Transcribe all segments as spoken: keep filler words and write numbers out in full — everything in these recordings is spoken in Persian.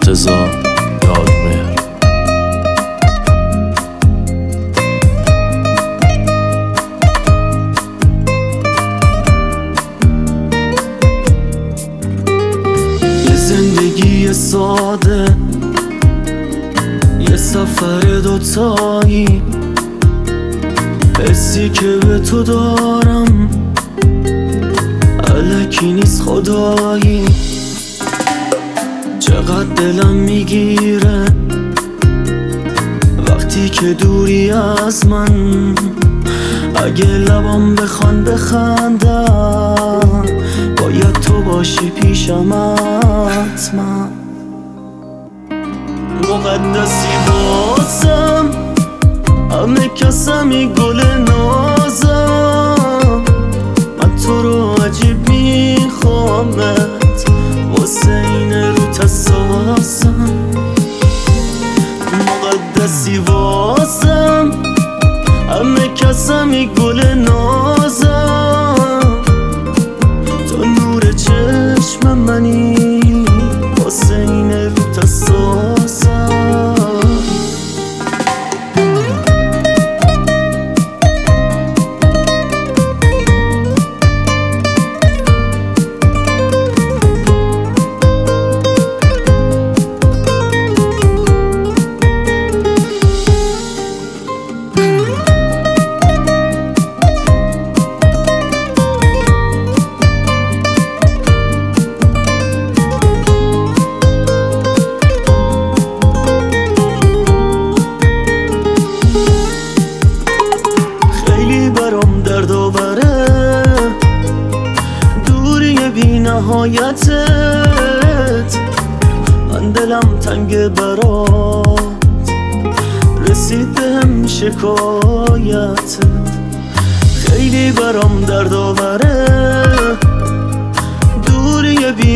مرتضی یادمهر. یه زندگی ساده، یه سفر دوتایی، حسی که به تو دارم الکی نیست خدایی. چقدر دلم میگیره وقتی که دوری از من، اگه لبام بخوان بخندم باید تو باشی پیشم حتما. مقدسی واسم همه کسمی گل نازم، من تو رو عجیب میخوامت واسه این روت اساسم. مقدسی واسم همه کسمی گل نازم، تو نور چشم منی واسه این روت اساسم. بی نهایتت من دلم تنگ برات، رسید بهم شکایتت. خیلی برام درد آوره دوری بی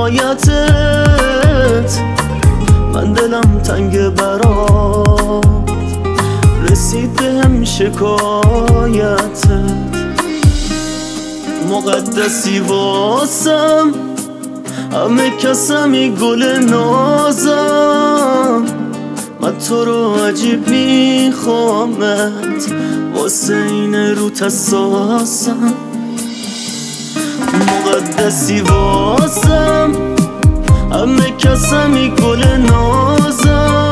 نهایتت، من دلم تنگ برات، رسید بهم شکایتت. مقدسی واسم همه کسمی گل نازم، من تو رو عجیب میخوامت واسه این روت اساسم. مقدسی واسم همه کسمی گل نازم،